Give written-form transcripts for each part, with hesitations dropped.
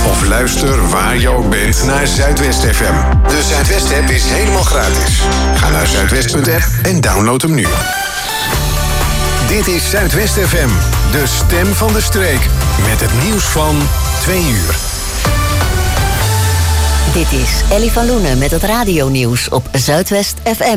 Of luister waar je ook bent naar Zuidwest FM. De Zuidwest-app is helemaal gratis. Ga naar zuidwest.app en download hem nu. Dit is Zuidwest FM, de stem van de streek. Met het nieuws van 2 uur. Dit is Ellie van Loenen met het radionieuws op Zuidwest FM.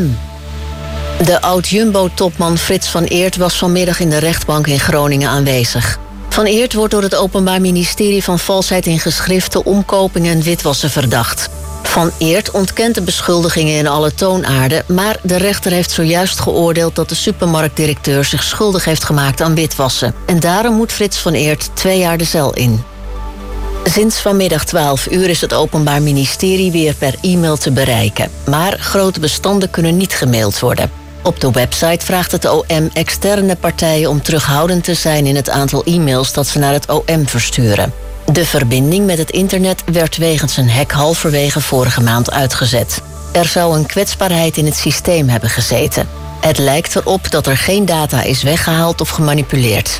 De oud-Jumbo-topman Frits van Eert was vanmiddag in de rechtbank in Groningen aanwezig. Van Eert wordt door het Openbaar Ministerie van valsheid in geschriften, omkoping en witwassen verdacht. Van Eert ontkent de beschuldigingen in alle toonaarden, maar de rechter heeft zojuist geoordeeld dat de supermarktdirecteur zich schuldig heeft gemaakt aan witwassen. En daarom moet Frits van Eert 2 jaar de cel in. Sinds vanmiddag 12 uur is het Openbaar Ministerie weer per e-mail te bereiken. Maar grote bestanden kunnen niet gemaild worden. Op de website vraagt het OM externe partijen om terughoudend te zijn in het aantal e-mails dat ze naar het OM versturen. De verbinding met het internet werd wegens een hack halverwege vorige maand uitgezet. Er zou een kwetsbaarheid in het systeem hebben gezeten. Het lijkt erop dat er geen data is weggehaald of gemanipuleerd.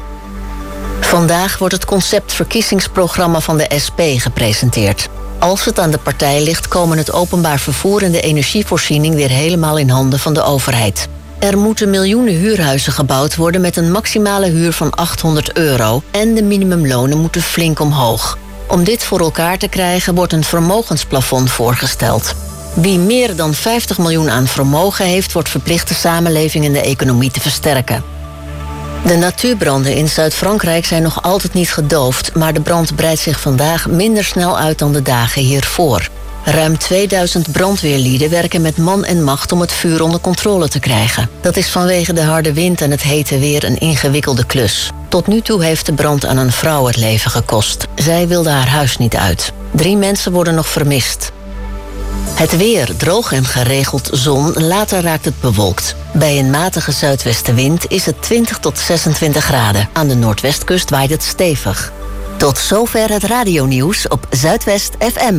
Vandaag wordt het conceptverkiezingsprogramma van de SP gepresenteerd. Als het aan de partij ligt, komen het openbaar vervoer en de energievoorziening weer helemaal in handen van de overheid. Er moeten miljoenen huurhuizen gebouwd worden met een maximale huur van €800 en de minimumlonen moeten flink omhoog. Om dit voor elkaar te krijgen wordt een vermogensplafond voorgesteld. Wie meer dan 50 miljoen aan vermogen heeft, wordt verplicht de samenleving en de economie te versterken. De natuurbranden in Zuid-Frankrijk zijn nog altijd niet gedoofd, maar de brand breidt zich vandaag minder snel uit dan de dagen hiervoor. Ruim 2000 brandweerlieden werken met man en macht om het vuur onder controle te krijgen. Dat is vanwege de harde wind en het hete weer een ingewikkelde klus. Tot nu toe heeft de brand aan een vrouw het leven gekost. Zij wilde haar huis niet uit. 3 mensen worden nog vermist. Het weer, droog en geregeld zon, later raakt het bewolkt. Bij een matige zuidwestenwind is het 20 tot 26 graden. Aan de noordwestkust waait het stevig. Tot zover het radionieuws op Zuidwest FM.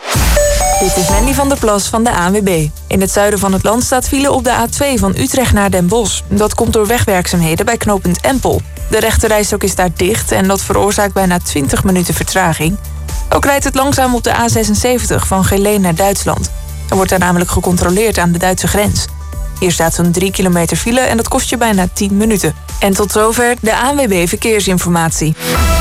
Dit is Mandy van der Plas van de ANWB. In het zuiden van het land staat file op de A2 van Utrecht naar Den Bosch. Dat komt door wegwerkzaamheden bij knooppunt Empel. De rechterrijstrook is daar dicht en dat veroorzaakt bijna 20 minuten vertraging. Ook rijdt het langzaam op de A76 van Geleen naar Duitsland. Er wordt daar namelijk gecontroleerd aan de Duitse grens. Hier staat zo'n 3 kilometer file en dat kost je bijna 10 minuten. En tot zover de ANWB Verkeersinformatie.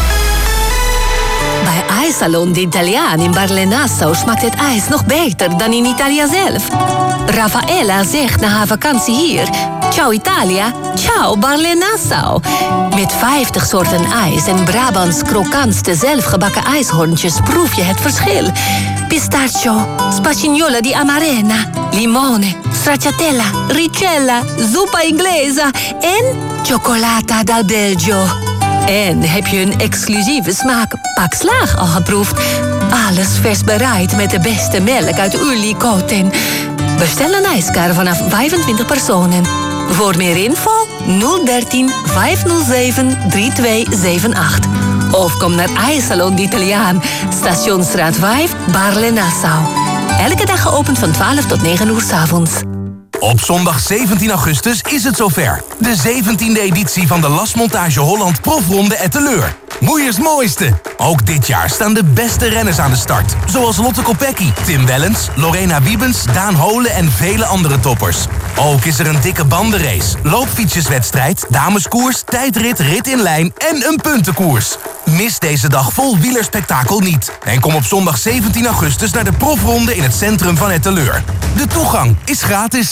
Bij IJssalon d'Italiaan in Barle-Nassau smaakt het ijs nog beter dan in Italië zelf. Raffaella zegt na haar vakantie hier: ciao Italia, ciao Barle-Nassau. Met 50 soorten ijs en Brabants krokantste zelfgebakken ijshoorntjes proef je het verschil. Pistachio, spagnola di amarena, limone, stracciatella, ricella, zuppa inglesa en cioccolata dal Belgio. En heb je een exclusieve smaak Pak Slaag al geproefd? Alles vers bereid met de beste melk uit Ulikoten. Bestel een ijskar vanaf 25 personen. Voor meer info 013 507 3278. Of kom naar IJssalon d'Italiaan, Stationsstraat 5, Barle-Nassau. Elke dag geopend van 12 tot 9 uur 's avonds. Op zondag 17 augustus is het zover. De 17e editie van de Lasmontage Holland Profronde Etteleur. Moeiers mooiste. Ook dit jaar staan de beste renners aan de start. Zoals Lotte Kopecky, Tim Wellens, Lorena Wiebens, Daan Holen en vele andere toppers. Ook is er een dikke bandenrace, loopfietsjeswedstrijd, dameskoers, tijdrit, rit in lijn en een puntenkoers. Mis deze dag vol wielerspektakel niet. En kom op zondag 17 augustus naar de Profronde in het centrum van Etteleur. De toegang is gratis.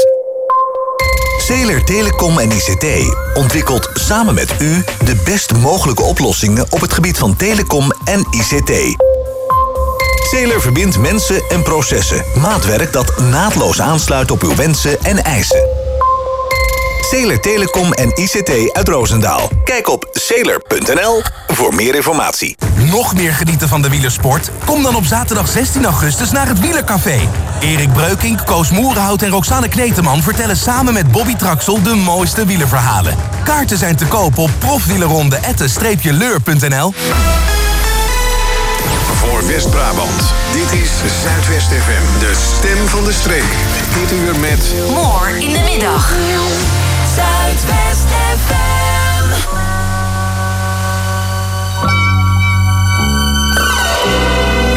Zeeler Telecom en ICT ontwikkelt samen met u de best mogelijke oplossingen op het gebied van telecom en ICT. Zeeler verbindt mensen en processen. Maatwerk dat naadloos aansluit op uw wensen en eisen. Zeeler Telecom en ICT uit Roosendaal. Kijk op zeeler.nl voor meer informatie. Nog meer genieten van de wielersport? Kom dan op zaterdag 16 augustus naar het Wielercafé. Erik Breukink, Koos Moerenhout en Roxanne Kneteman vertellen samen met Bobby Traxel de mooiste wielerverhalen. Kaarten zijn te koop op profwielerronde@leur.nl. Voor West-Brabant, dit is Zuidwest FM, de stem van de streek. Dit uur met... More in de middag. Zuidwest FM.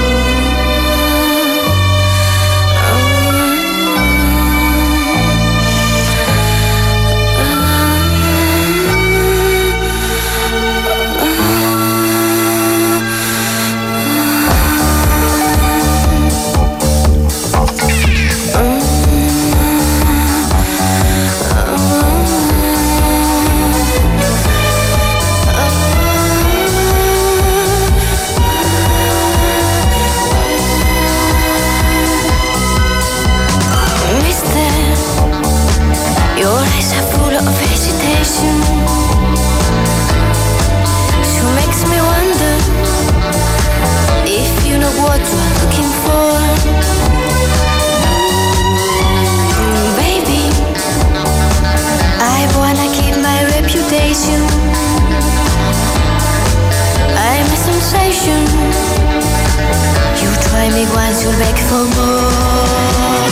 you're back for more.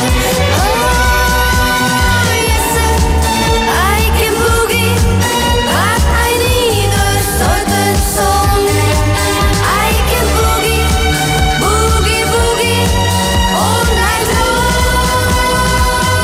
Oh, yes sir, I can boogie, but I need a certain song. I can boogie, boogie, boogie, all night long.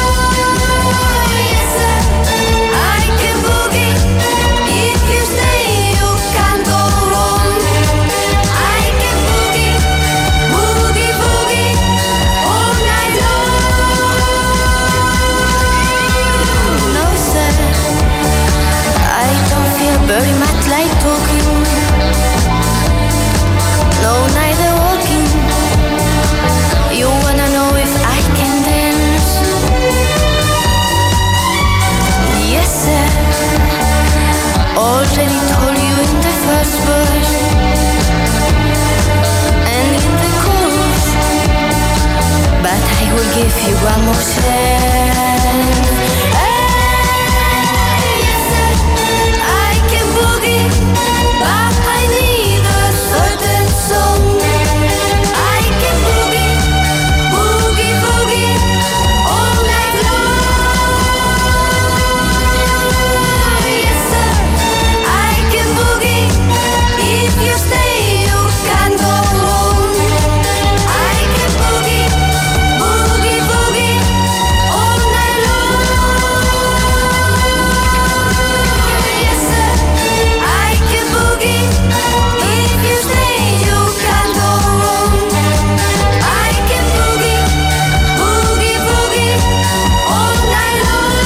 Yes sir, I can boogie, if you stay you can't go wrong. I can boogie, boogie, boogie, all night long. No sir, I don't feel very much like talking. No, neither walking. You wanna know if I can dance? Yes sir, already told you in the first verse and in the chorus, but I will give you one more chance. Yes sir, I can boogie, but I need a certain song. I can boogie, boogie, boogie, all night long. Yes sir, I can boogie, if you stay you can't go wrong. I can boogie, boogie, boogie, all night long. Yes sir, I can boogie, if you stay you can't go wrong. I can boogie, boogie, boogie, all night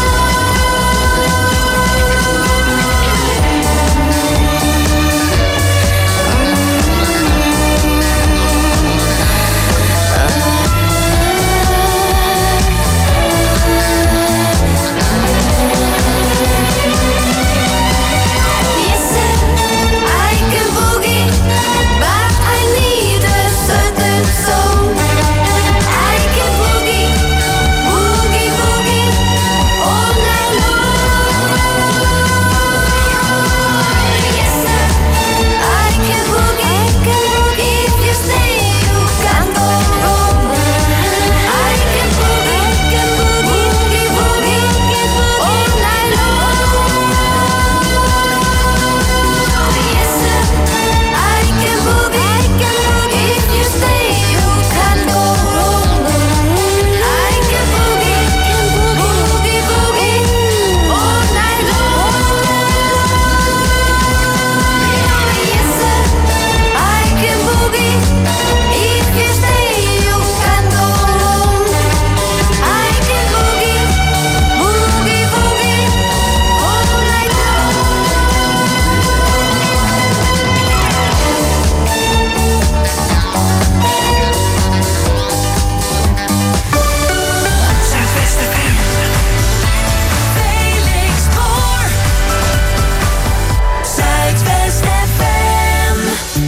Yes sir, I can boogie, but I need a certain song. I can boogie, boogie, boogie, all night long. Yes sir, I can boogie, if you stay you can't go wrong. I can boogie, boogie, boogie, all night long. Yes sir, I can boogie, if you stay you can't go wrong. I can boogie, boogie, boogie, all night long. Yes sir, I can boogie, if you stay you can't go wrong. I can boogie, boogie, boogie, all night Zuidwest FM. Felix Boer. Zuidwest FM.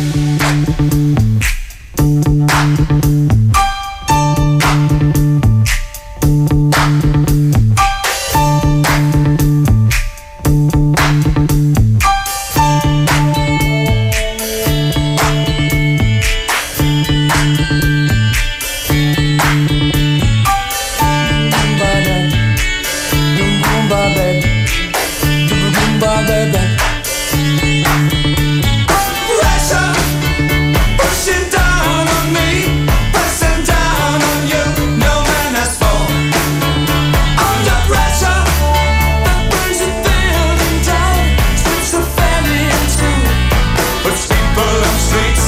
Pressure pushing down on me, pressing down on you. No man has fallen under pressure that brings you thin and down, strips the family in two, puts people on streets.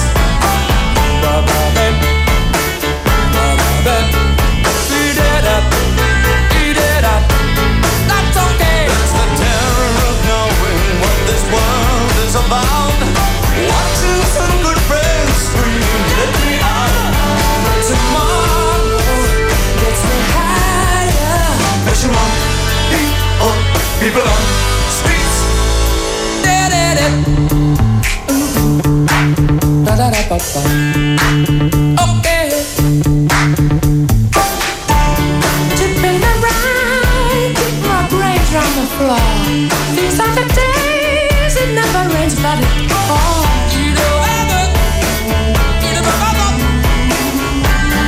Eat it up, eat it up. That's okay. That's the terror of knowing what this world is about. Watching some good friends scream, let me out. Tomorrow gets me higher. Pressure on people on streets. Okay. Tipping around, keep my brains round the floor. These are the days it never rains, but it pours.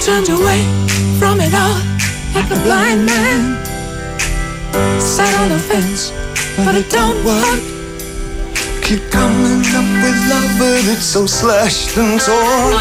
turned away from it all like a blind man. Sat on the fence, but it don't work. Keep coming up with love, but it's so slashed and torn.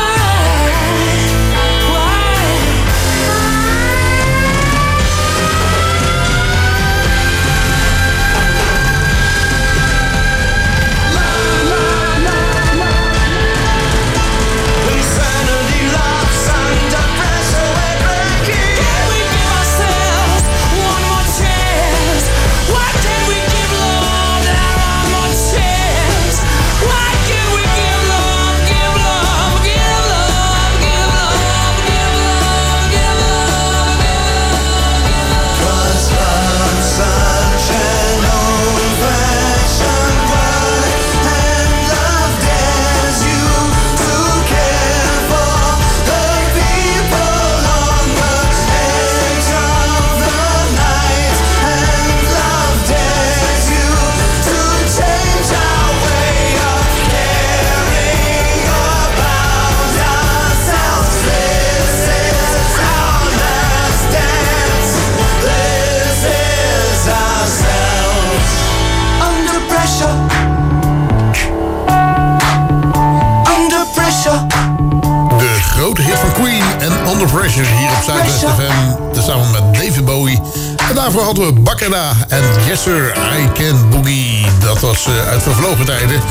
Grote hit van Queen en Under Pressure hier op Zuidwest FM. Samen met David Bowie. En daarvoor hadden we Baccara en Yes Sir, I Can Boogie. Dat was uit vervlogen tijden.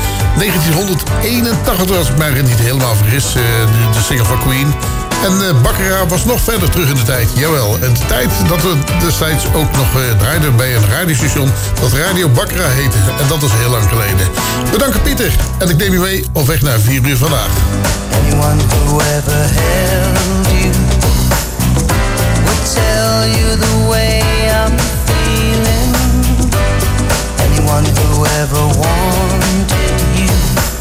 1981 was ik mij niet helemaal vergis, de single van Queen. En Baccara was nog verder terug in de tijd, jawel. En de tijd dat we destijds ook nog draaiden bij een radiostation dat Radio Baccara heette. En dat is heel lang geleden. Bedankt Pieter. En ik neem je mee op weg naar 4 uur vandaag. Anyone who ever held you would tell you the way I'm feeling. Anyone who ever wanted you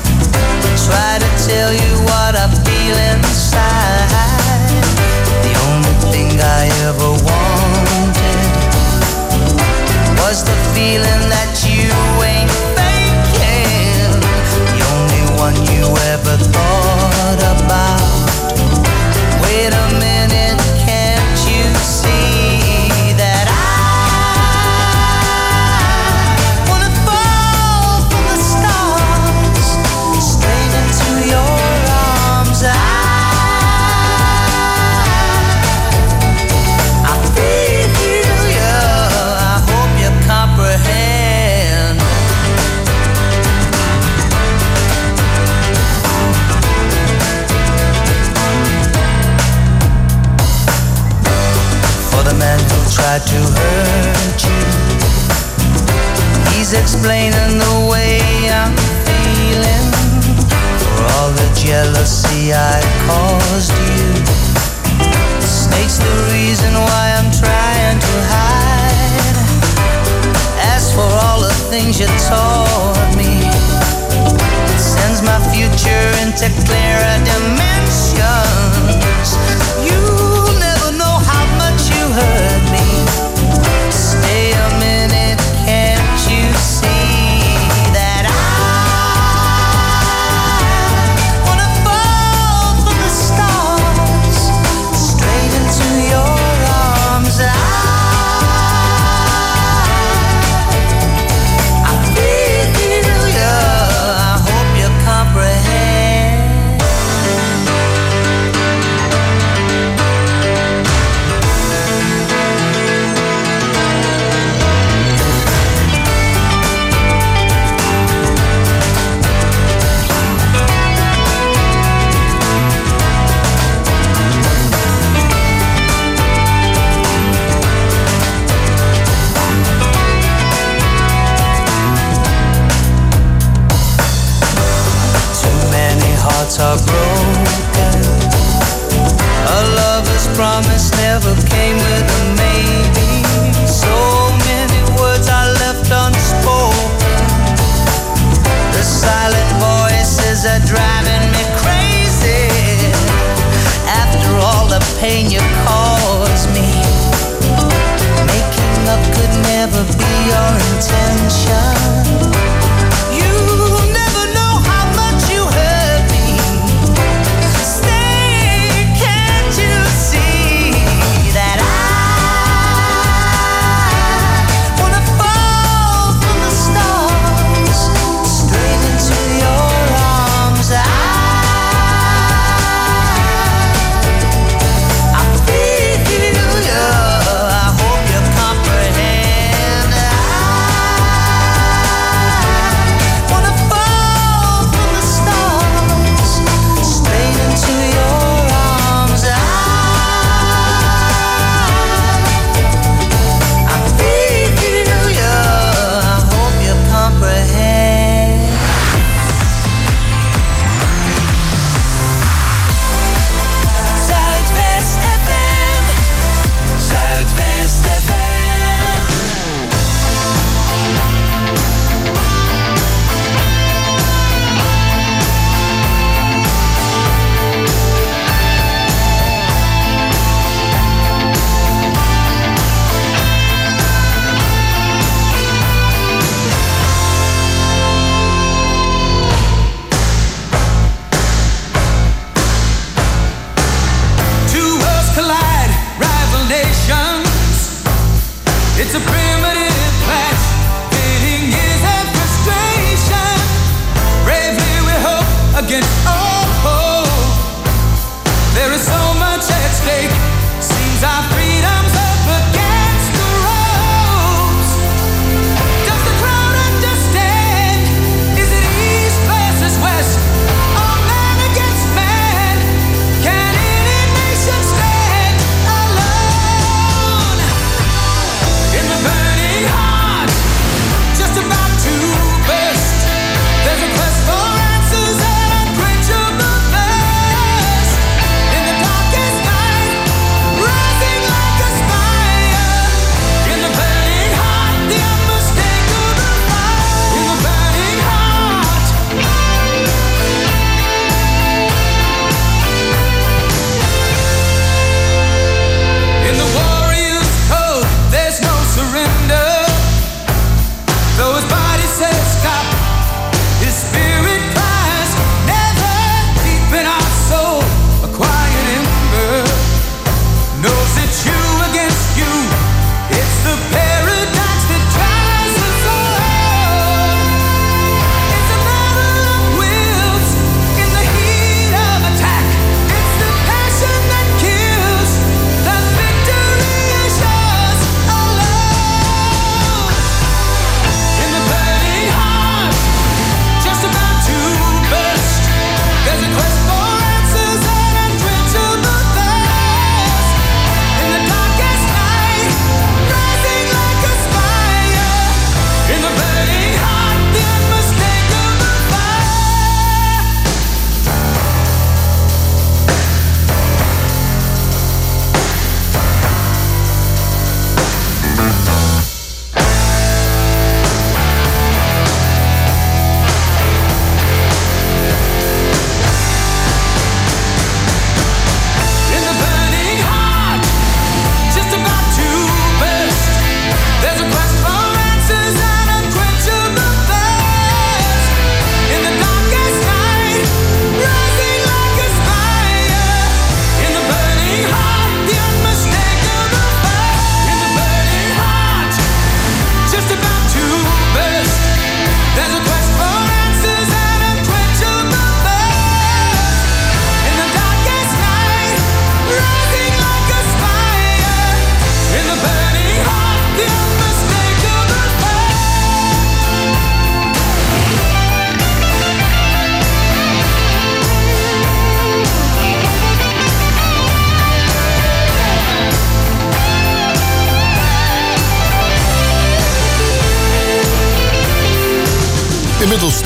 try to tell you what I feel inside. The only thing I ever wanted was the feeling that you ain't faking. The only one you ever thought about. Wait a minute, can't you see that I wanna fall from the stars straight into your arms? I feel you, I hope you comprehend. For the man who tried to hurt you, he's explaining the way I'm feeling. For all the jealousy I caused you, the snake's the reason why I'm trying to hide. As for all the things you taught me, it sends my future into clearer dimensions. You'll never know how much you hurt me. Stay a minute, can't you see that I wanna fall from the stars straight into your arms? I feel you, I hope you comprehend. Too many hearts are broken. A lover's promise never came with a maybe. So many words are left unspoken. The silent voices are driving me crazy. After all the pain you caused me, making up could never be your intention. You'll never know how much you hurt me. Stay, can't you see?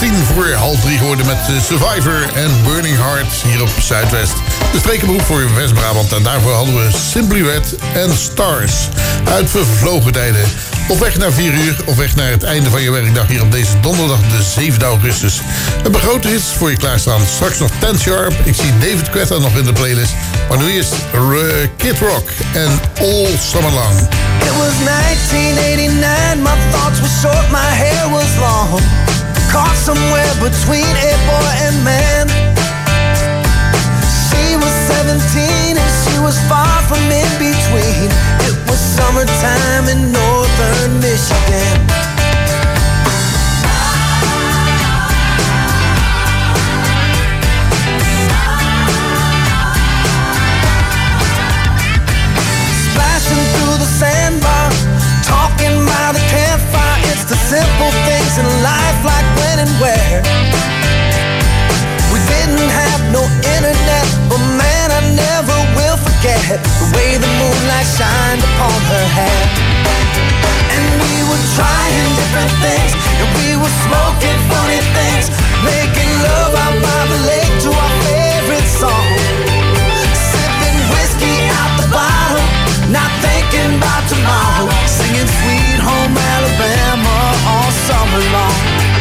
2:10 geworden met Survivor en Burning Heart hier op Zuidwest. De strekenberoep voor West-Brabant. En daarvoor hadden we Simply Red en Stars uit vervlogen tijden. Op weg naar 4 uur, op weg naar het einde van je werkdag hier op deze donderdag de 7e augustus. We hebben grote hits voor je klaarstaan. Straks nog 10 Sharp. Ik zie David Guetta nog in de playlist. Maar nu eerst Kid Rock en All Summer Long. It was 1989, my thoughts were short, my hair was long. Caught somewhere between a boy and man. She was 17 and she was far from in between. It was summertime in northern Michigan. Splashing through the sandbar, talking by the campfire. It's the simple things in life, like when and where. We didn't have no internet, but man, I never will forget the way the moonlight shined upon her hair. And we were trying different things, and we were smoking funny things, making love out by the lake to our favorite song. Sipping whiskey out the bottle, not thinking about tomorrow, singing Sweet Home Alabama all summer long.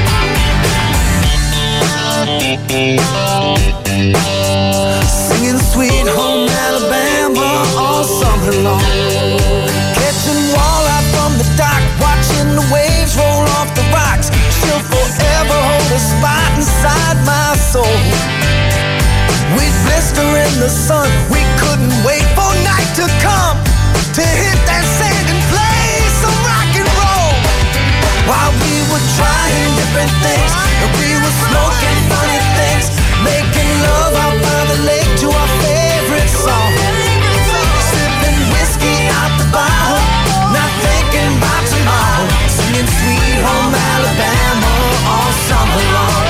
Singing Sweet Home Alabama all summer long. Catching walleye from the dock, watching the waves roll off the rocks. She'll forever hold a spot inside my soul. We'd blister in the sun, we couldn't wait for night to come to hit that sand and play some rock and roll. While we were trying different things, and we were smoking funny things, making love out by the lake to our favorite song. Sipping whiskey out the bottle, not thinking about tomorrow, singing Sweet Home Alabama all summer long.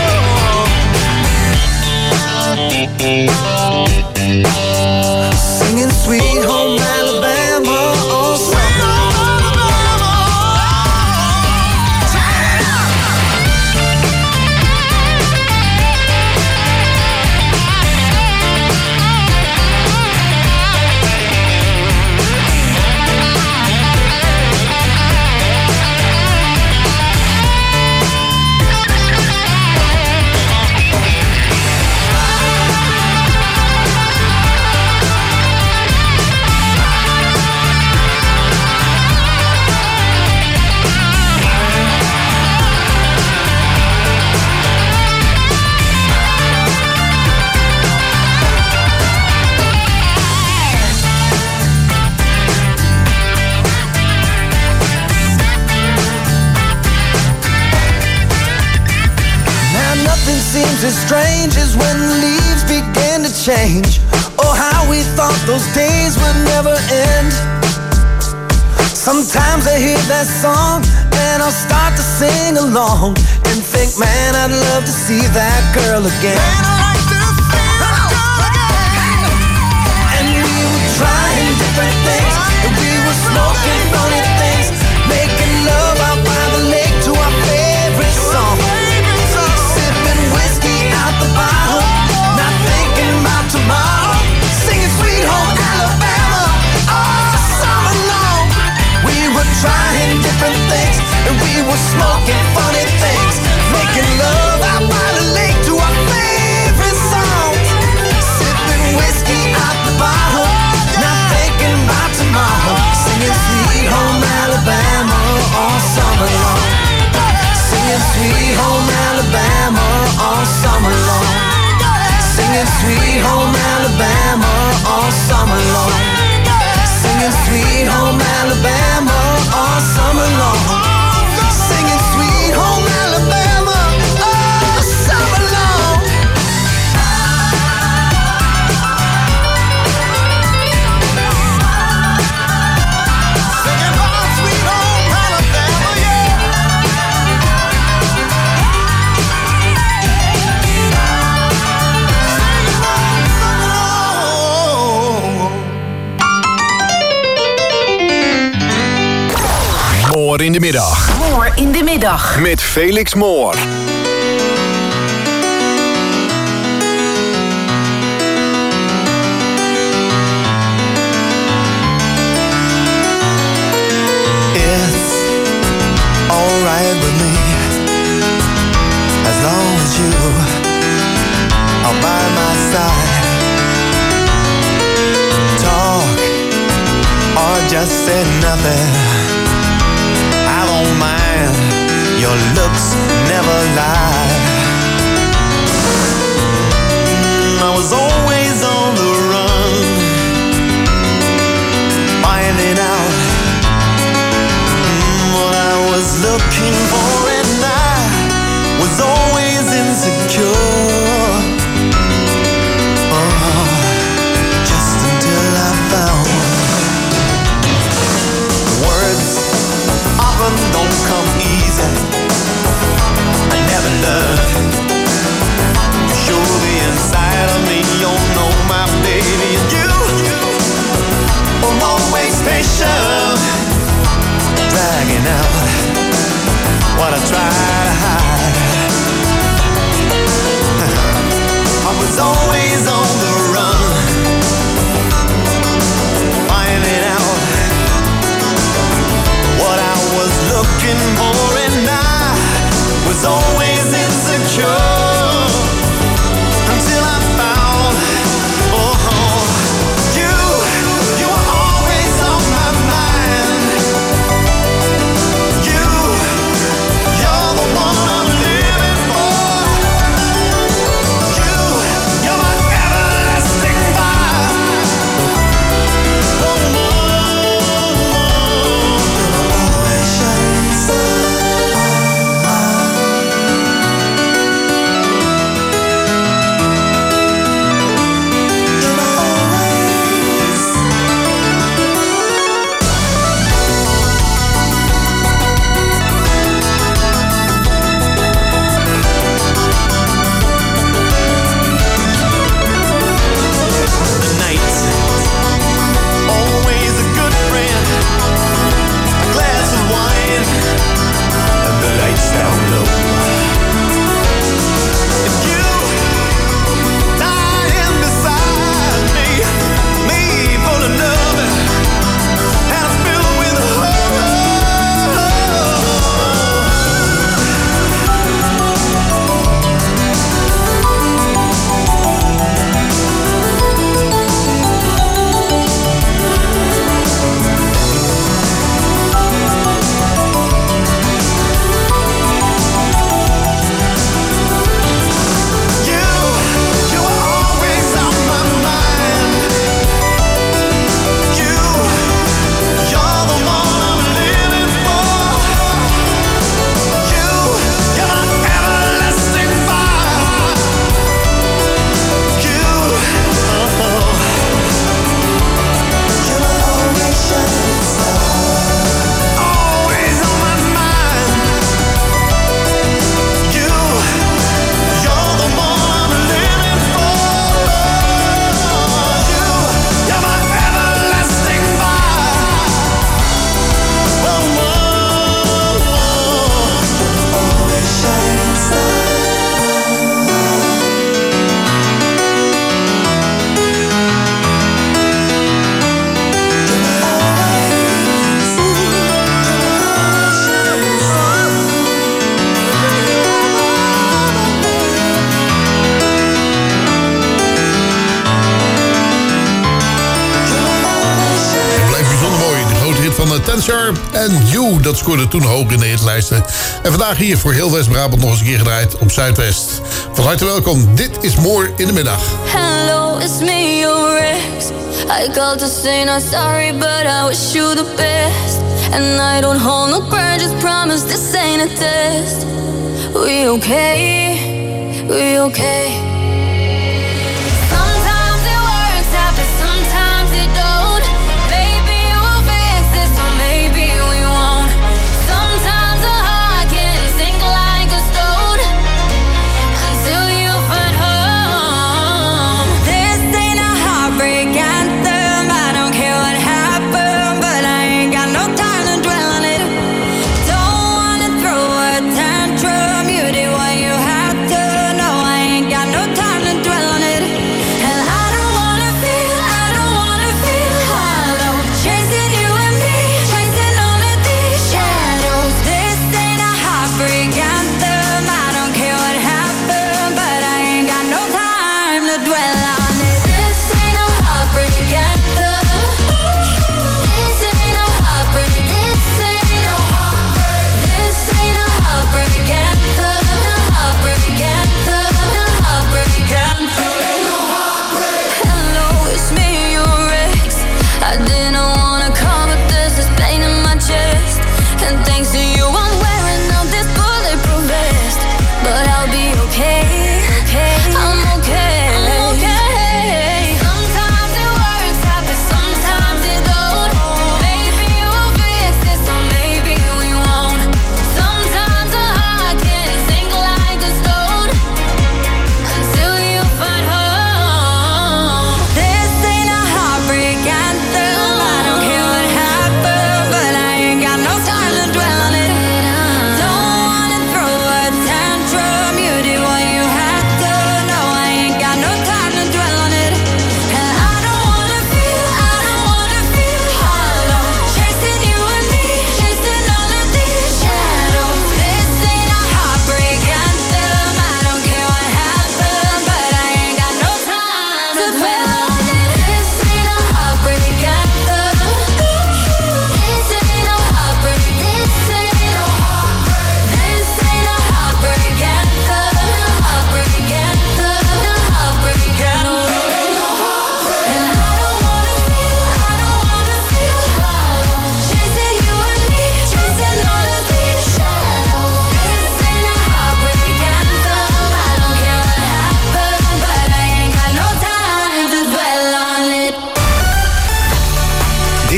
Singing Sweet Home Alabama all summer long. Seems as strange as when the leaves began to change. Oh, how we thought those days would never end. Sometimes I hear that song and I'll start to sing along and think, man, I'd love to see that girl again. Man, I'd like to see that girl again. And we were trying different things, and we were smoking funny things, making love out by the lake to our favorite song. The bottle, not thinking about tomorrow, singing Sweet Home Alabama all summer long. We were trying different things, and we were smoking funny things, making love out by the lake to our favorite songs. Sipping whiskey out the bottle, not thinking about tomorrow, singing Sweet Home Alabama all summer long. Singing Sweet Home Alabama all summer long. Singing Sweet Home Alabama all summer long. Singing Sweet Home Alabama all summer long. Singing Sweet Home Alabama all summer long. Singing about Sweet Home Alabama, yeah. Moor in de middag. Moor in de middag. Met Felix Moor. or just say nothing. I don't mind, your looks never lie. I was always on the run, finding out what I was looking for, and I was always insecure. Just until I found words often don't come easy. I never learned to show the inside of me. You know my baby, and you were always patient, dragging out what I tried to hide. I was always on the run, finding out what I was looking for, and I was always insecure until I found, you were always on my mind. You're the one I'm living for. You're my everlasting fire. Always a good friend, a glass of wine, and the lights down low. And you lying beside me full of love and filled with You were always on my mind. You're the one I'm living for. You're my everlasting fire. You're always shining star, always on my mind. You're the one I'm living for. You're my everlasting fire. Always shining star. Het blijft bijzonder mooi. De grote hit van Ten Sharp en You. Dat scoorde toen hoog in de hitlijsten. En vandaag hier voor heel West-Brabant nog eens een keer gedraaid op Zuidwest. Van harte welkom. Dit is More in de middag. Hello, it's me, your ex. I called to say not sorry, but I wish you the best. And I don't hold no grudges, promise this ain't a test. We okay? We okay? Sometimes it works out, but sometimes it don't. Maybe we'll fix this, or maybe we won't. Sometimes a heart can sink like a stone until you find home. This ain't a heartbreak anthem. I don't care what happened, but I ain't got no time to dwell on it. Don't wanna throw a tantrum. You did what you had to. No, I ain't got no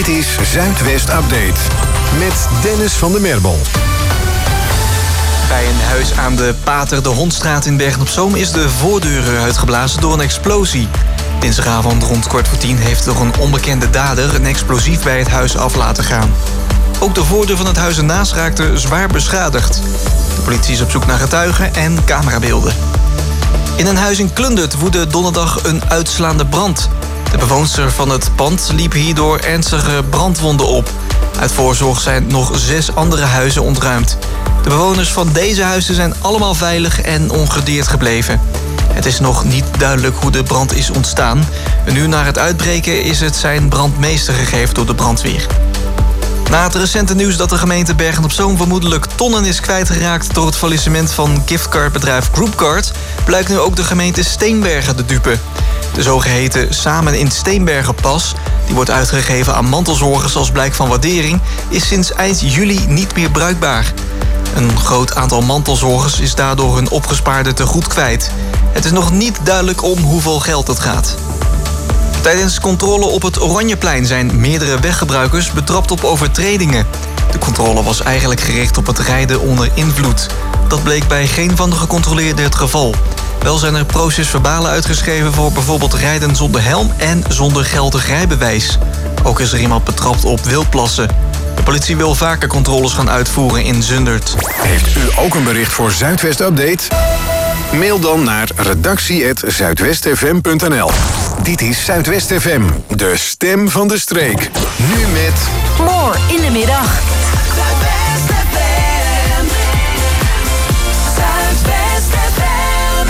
Dit is Zuidwest Update met Dennis van der Merbel. Bij een huis aan de Pater de Hondstraat in Bergen-op-Zoom is de voordeur uitgeblazen door een explosie. Dinsdagavond rond 9:15 heeft door een onbekende dader een explosief bij het huis af laten gaan. Ook de voordeur van het huis ernaast raakte zwaar beschadigd. De politie is op zoek naar getuigen en camerabeelden. In een huis in Klundert woedde donderdag een uitslaande brand. De bewoonster van het pand liep hierdoor ernstige brandwonden op. Uit voorzorg zijn nog 6 andere huizen ontruimd. De bewoners van deze huizen zijn allemaal veilig en ongedeerd gebleven. Het is nog niet duidelijk hoe de brand is ontstaan. Een uur na het uitbreken is het zijn brandmeester gegeven door de brandweer. Na het recente nieuws dat de gemeente Bergen-op-Zoom vermoedelijk tonnen is kwijtgeraakt door het faillissement van giftcardbedrijf Groupcard, blijkt nu ook de gemeente Steenbergen de dupe. De zogeheten Samen in Steenbergen pas, die wordt uitgegeven aan mantelzorgers als blijk van waardering, is sinds eind juli niet meer bruikbaar. Een groot aantal mantelzorgers is daardoor hun opgespaarde tegoed kwijt. Het is nog niet duidelijk om hoeveel geld het gaat. Tijdens controle op het Oranjeplein zijn meerdere weggebruikers betrapt op overtredingen. De controle was eigenlijk gericht op het rijden onder invloed. Dat bleek bij geen van de gecontroleerden het geval. Wel zijn er procesverbalen uitgeschreven voor bijvoorbeeld rijden zonder helm en zonder geldig rijbewijs. Ook is er iemand betrapt op wildplassen. De politie wil vaker controles gaan uitvoeren in Zundert. Heeft u ook een bericht voor Zuidwest Update? Mail dan naar redactie@zuidwestfm.nl. Dit is Zuidwest FM, de stem van de streek. Nu met... More in de middag. Zuidwest FM. Zuidwest FM.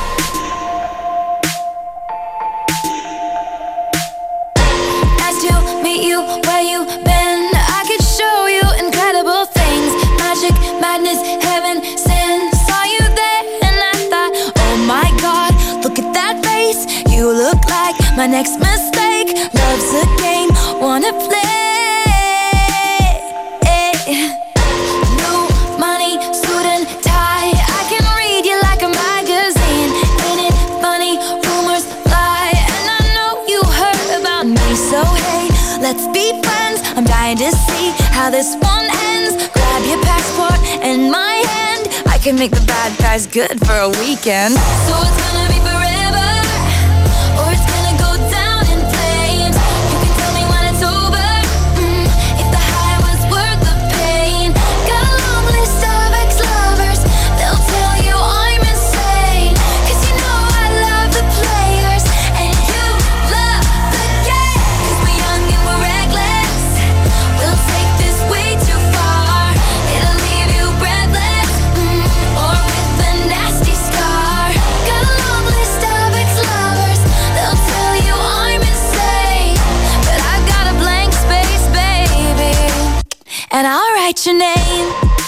Nice to meet you where you been. I could show you incredible things. Magic, madness, heaven, sin. Saw you there and I thought, oh my God, look at that face. You look like my next mistake. Love's a game, wanna play. New money, suit and tie. I can read you like a magazine. Ain't it funny, rumors fly. And I know you heard about me. So hey, let's be friends. I'm dying to see how this one ends. Grab your passport and my hand. I can make the bad guys good for a weekend. So it's gonna be forever, or it's gonna go down in flames. You can tell me when it's over, if the high was worth the pain. Got a long list of ex-lovers, they'll tell you I'm insane. 'Cause you know I love the players, and you love the game. 'Cause we're young and we're reckless, we'll take this way too far. It'll leave you breathless, or with a nasty scar. Got a long list of ex-lovers, they'll tell you I'm insane. But I've got a blank space, baby, and I'll write your name.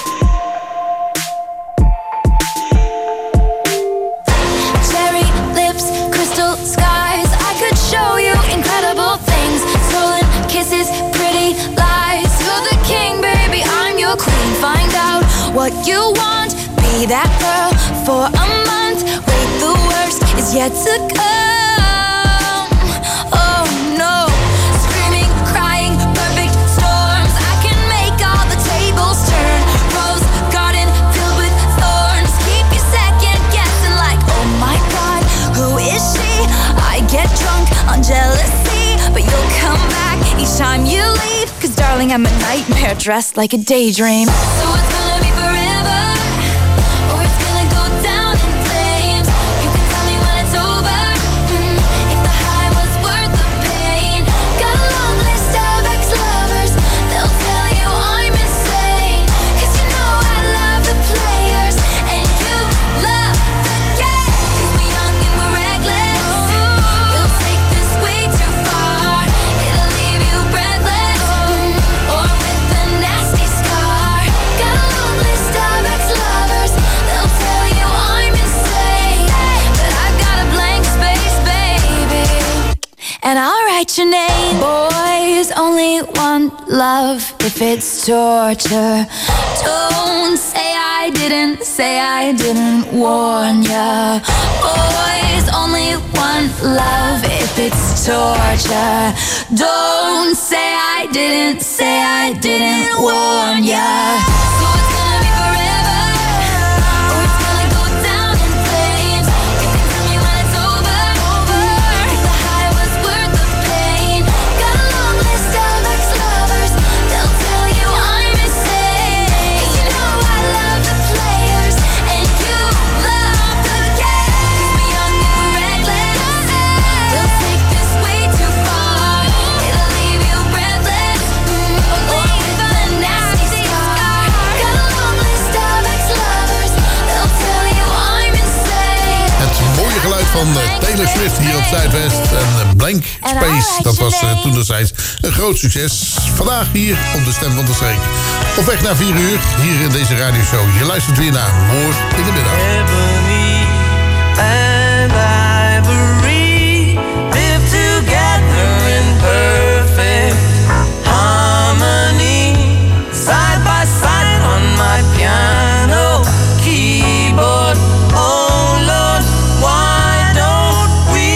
Cherry lips, crystal skies. I could show you incredible things. Stolen kisses, pretty lies. You're the king, baby, I'm your queen. Find out what you want. Be that girl for a month. Wait, the worst is yet to come. Oh no, screaming, crying, perfect storms. I can make all the tables turn. Rose garden filled with thorns. Keep you second guessing like, oh my God, who is she? I get drunk on jealousy, but you'll come back each time you leave. 'Cause darling, I'm a nightmare dressed like a daydream. So it's gonna be forever, or it's gonna go down in flames. You can tell me when it's over, if the high was worth the pain. Got a long list of ex-lovers, they'll tell you I'm insane. 'Cause you know I love the players, and you love the game. 'Cause we're young and we're reckless, we'll take this way too far. It'll leave you breathless, or with a nasty scar. Got a long list of ex-lovers, they'll tell you I'm insane. But I've got a blank space, baby, and I'll write your name. Boys only want love if it's torture. Don't say I I didn't warn ya. Boys, only one love if it's torture. Don't say I didn't warn ya. So it's gonna be forever, or it's gonna go down in flames. You can tell me when it's over. If the high was worth the pain. Got a long list of ex-lovers, they'll tell you I'm insane. 'Cause you know I love the players, and you love the game. 'Cause we're young and we're reckless, they'll take this way too far. It'll leave you breathless, or with a nasty scar. Got a long list of ex-lovers, they'll tell you I'm insane. Het mooie geluid van Taylor Swift hier op Zuidwest. En Blank Space, dat was toen destijds een groot succes. Vandaag hier op de Stem van de Streek. Op weg naar 4 uur, hier in deze radioshow. Je luistert weer naar Moor in de Middag. Ebony and ivory live together in perfect harmony. Side by side on my piano keyboard. Oh Lord, why don't we?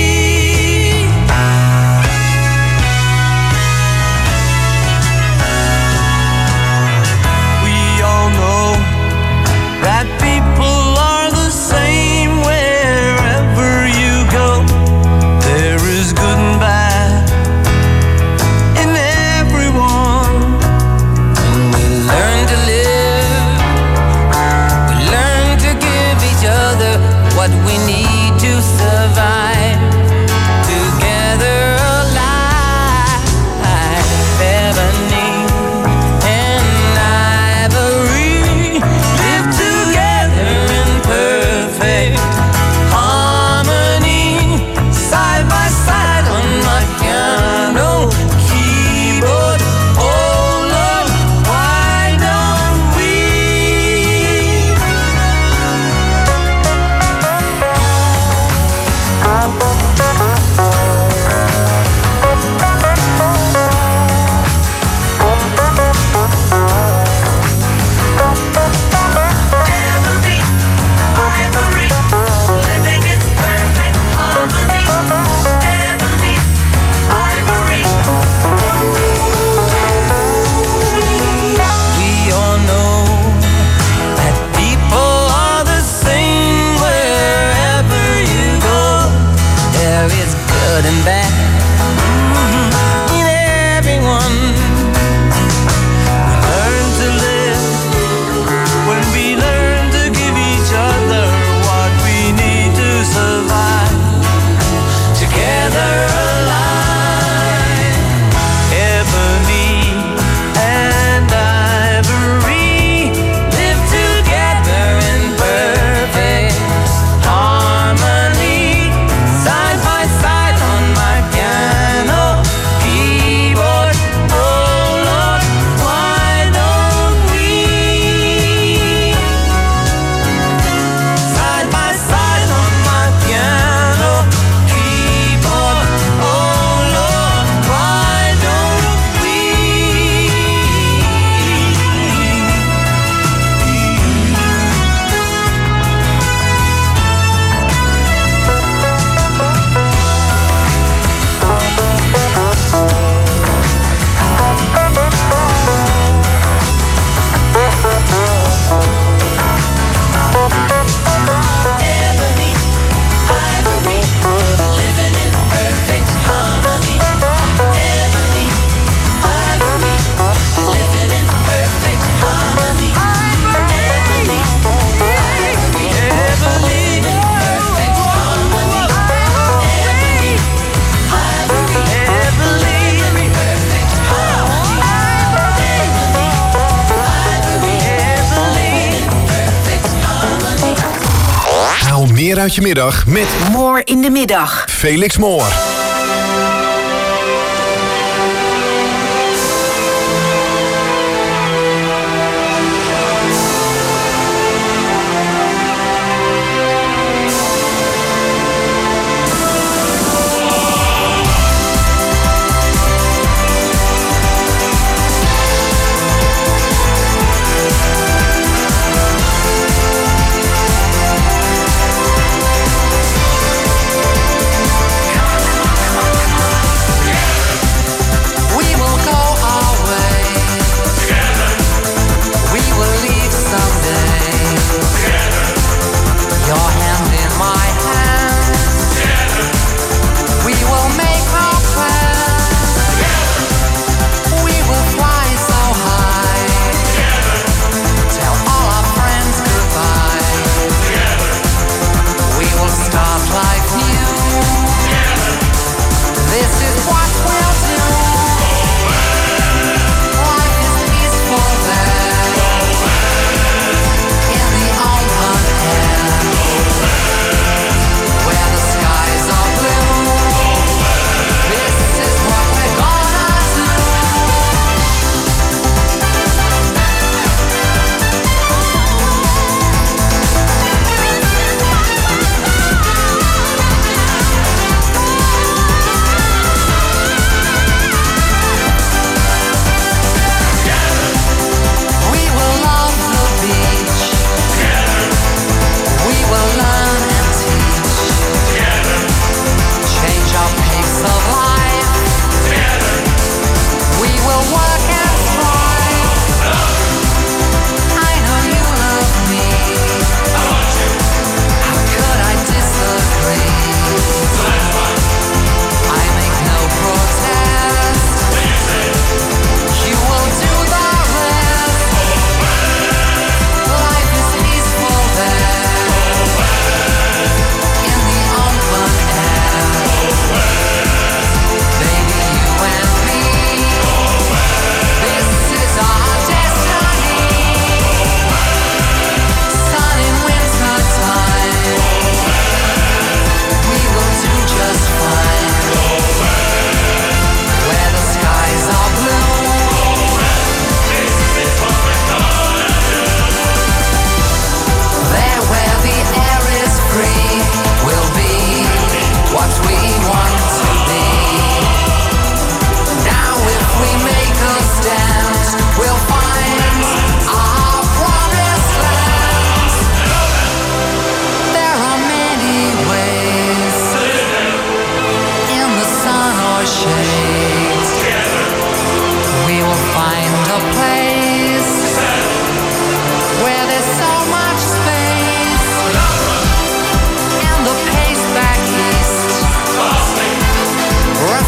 We all know that people are the same wherever you go. There is good and bad in everyone. And we learn to live, we learn to give each other what we need to survive. Together alive, ebony and ivory live together in perfect harmony. Side by side on my piano keyboard. Oh Lord, why don't we? We all know that people are the same wherever you go. There is good and bad in everyone. We learn to live when we learn to give each other what we need to survive. Together alive, ebony and ivory live together in perfect harmony. Side by side on my piano keyboard. Oh Lord, why don't we? Side by side on my piano keyboard. Oh Lord, why don't we? Ebony, ivory, living in perfect harmony. Ebony, ivory, living in perfect harmony. Ebony, ivory, living in perfect harmony. Ebony, ivory, living in perfect harmony. Ebony, ivory, living in perfect harmony. Haal meer uit je middag met Moor in de Middag. Felix Moor.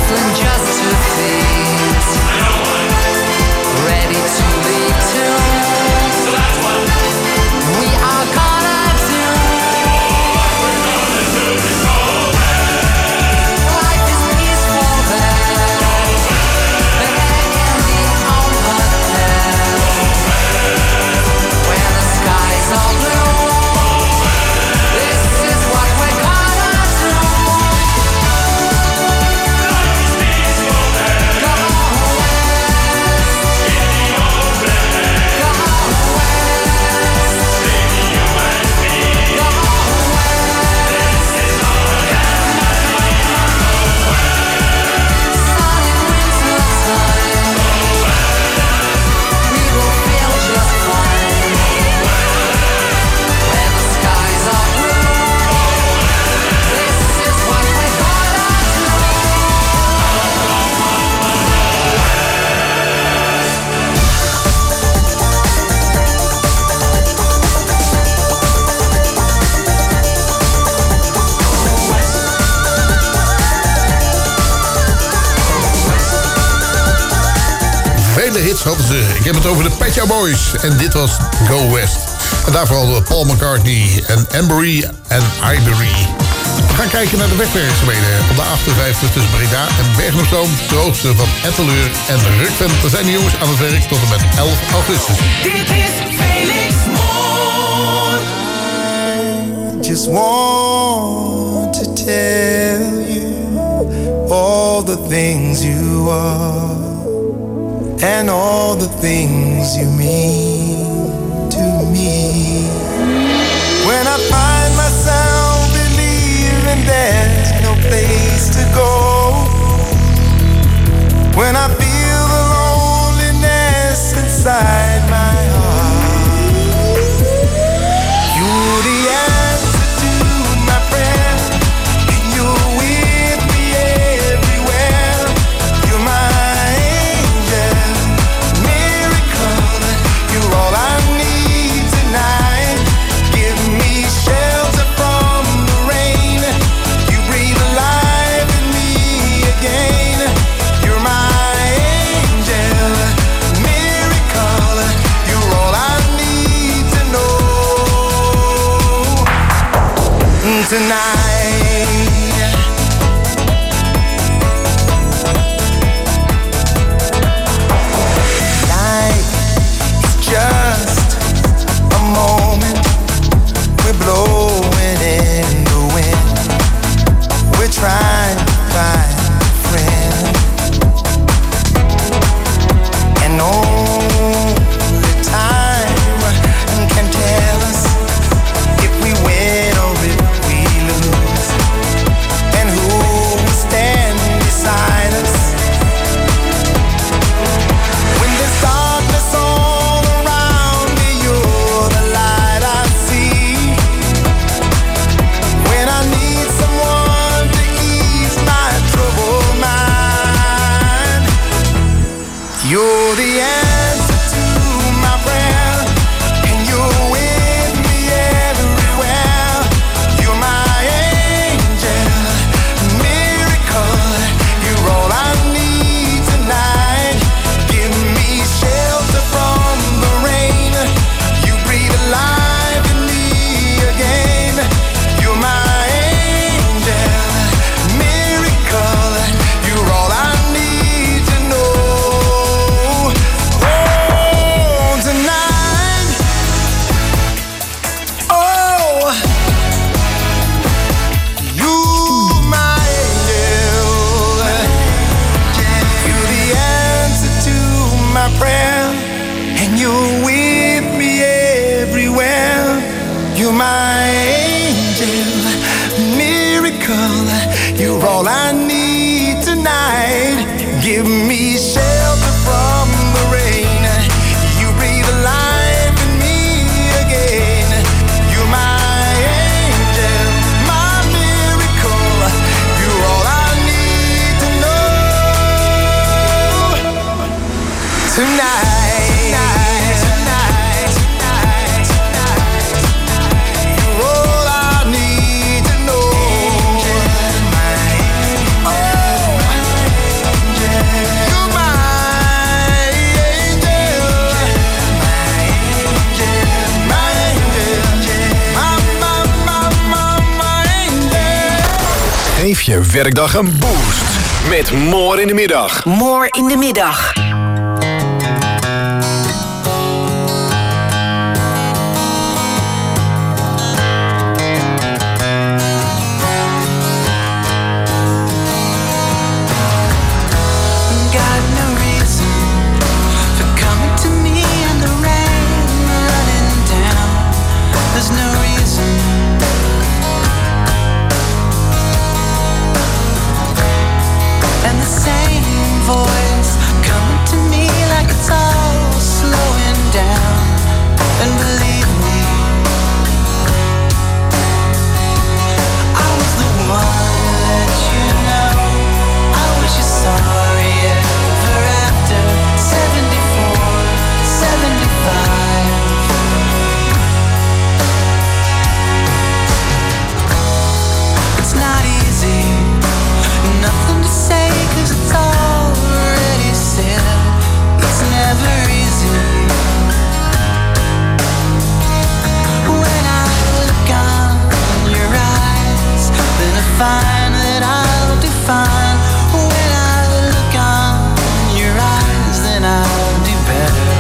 hustling just to feed. Ready to leave too. We are gonna do. Life is peaceful there. The head can be open where the skies are blue. This is what we're gonna do. Go Vele hits hadden ze. Ik heb het over de Pet Shop Boys. En dit was Go West. En daarvoor hadden we Paul McCartney en Ambery en Ivory. We gaan kijken naar de wegwerkzaamheden op de 58 tussen Breda en Bergen-op-Zoom. De hoogste van Etteleur en Rukven. Daar zijn de jongens aan het werk tot en met 11 augustus. Dit is Felix Moon. I just want to tell you all the things you are and all the things you mean to me. When I find myself believing there's no place to go, when I feel the loneliness inside my heart, you're the answer to my prayer, and you're with me everywhere. You're my angel, miracle, you're all I need tonight. Give me shelter from the rain, you breathe alive in me again. You're my angel, miracle, you're all I need to know tonight. Life is just a moment. We're blowing in the wind. We're trying to find a friend, and only time can tell us if we win or if we lose, and who will stand beside us when there's darkness all around me. You're the light I see when I need someone to ease my troubled mind. You're the answer to my prayer, and you're with me everywhere. You're my angel, miracle, you're all I need tonight. Give me shelter from the rain, you breathe alive in me again. You're my angel, miracle, you're all I need to know. Oh, tonight, oh, you my angel, you're the answer to my prayer, and you're with me everywhere. You're my angel, miracle, you're all I need tonight. Give me shelter from the rain, you breathe alive in me again. You're my angel, my miracle, you're all I need to know tonight. You're all I need to know. Oh, je werkdag een boost. Met More in de Middag. More in de Middag. Voice coming to me like it's all slowing down. And believe me, I was the one to let you know I wish you sorry ever after 74, 75. It's not easy, nothing to say 'cause it's all it's never easy. When I look on your eyes, then I find that I'll do fine. When I look on your eyes, then I'll do better.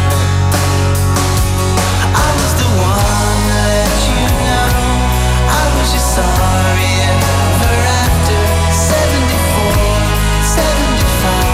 I was the one to let you know I was just sorry ever after 74, 75.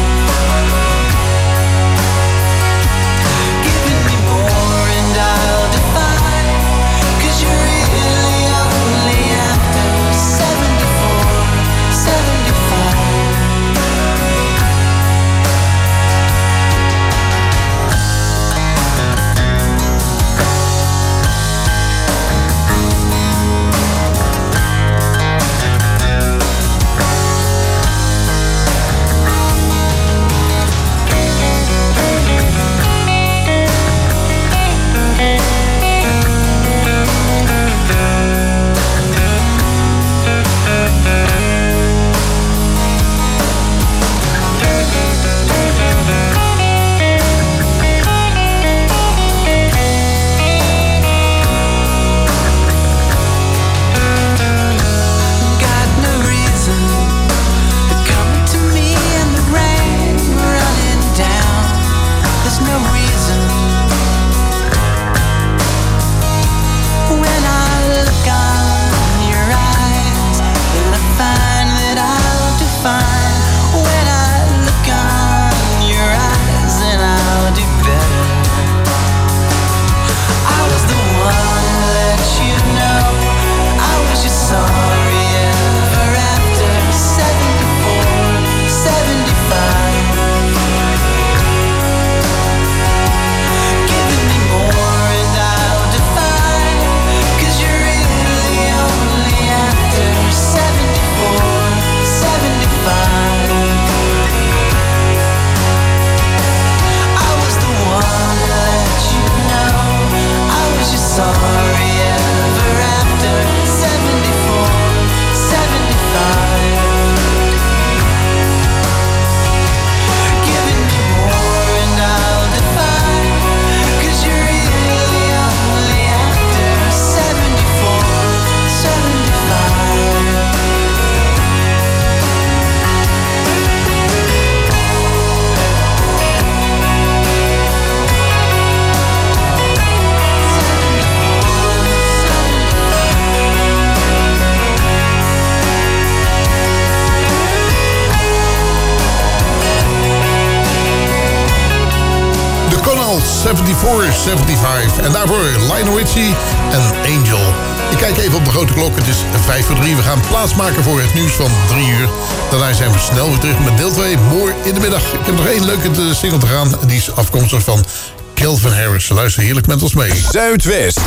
Donald, 74, 75. En daarvoor Lionel Richie en Angel. Ik kijk even op de grote klok, het is 5:03. We gaan plaatsmaken voor het nieuws van 3 uur. Daarna zijn we snel weer terug met deel 2, More in de Middag. Ik heb nog één leuke single te gaan. Die is afkomstig van Calvin Harris. Luister heerlijk met ons mee. Zuidwest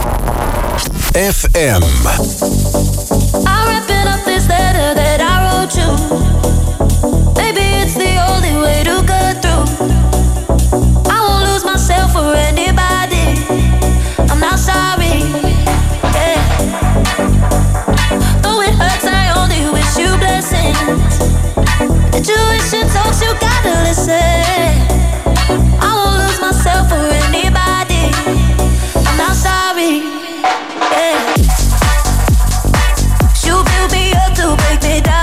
FM. I'm wrapping up this letter that I wrote you. Maybe it's the only way to get through. I won't lose myself for anybody. I'm not sorry. Yeah. Though it hurts, I only wish you blessings. Intuition talks, you gotta listen. I won't lose myself for anybody. I'm not sorry. Yeah. You build me up to break me down.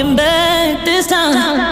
looking back this time.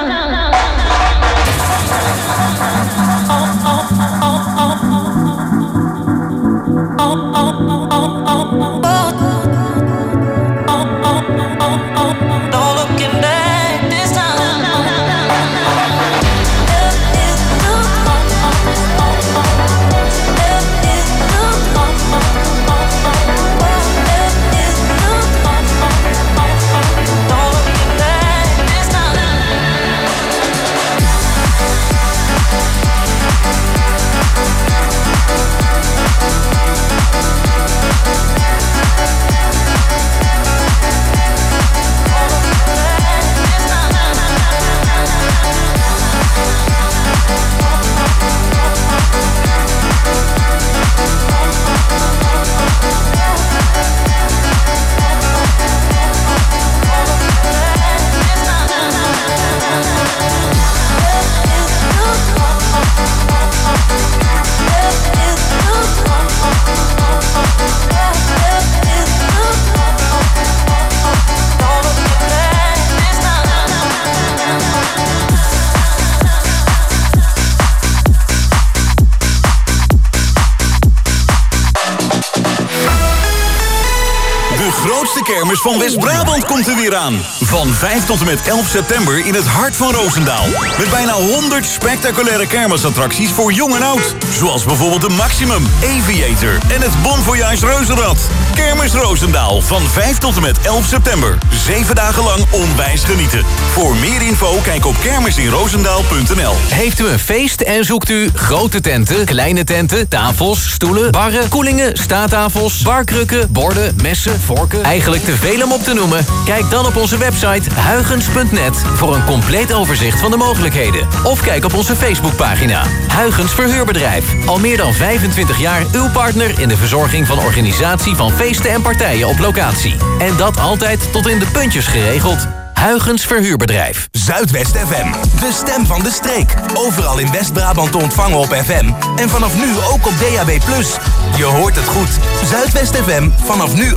Kermis van West-Brabant komt er weer aan. Van 5 tot en met 11 september in het hart van Roosendaal. Met bijna 100 spectaculaire kermisattracties voor jong en oud. Zoals bijvoorbeeld de Maximum, Aviator en het Bon Voyage Reuzenrad. Kermis Roosendaal van 5 tot en met 11 september. 7 dagen lang onwijs genieten. Voor meer info kijk op kermisinroosendaal.nl. Heeft u een feest en zoekt u grote tenten, kleine tenten, tafels, stoelen, barren, koelingen, staattafels, barkrukken, borden, messen, vorken... Eigenlijk te veel om op te noemen? Kijk dan op onze website huygens.net voor een compleet overzicht van de mogelijkheden. Of kijk op onze Facebookpagina. Huygens Verhuurbedrijf. Al meer dan 25 jaar uw partner in de verzorging van organisatie van feesten en partijen op locatie. En dat altijd tot in de puntjes geregeld. Huygens Verhuurbedrijf. Zuidwest FM, de stem van de streek. Overal in West-Brabant te ontvangen op FM. En vanaf nu ook op DAB+. Je hoort het goed. Zuidwest FM, vanaf nu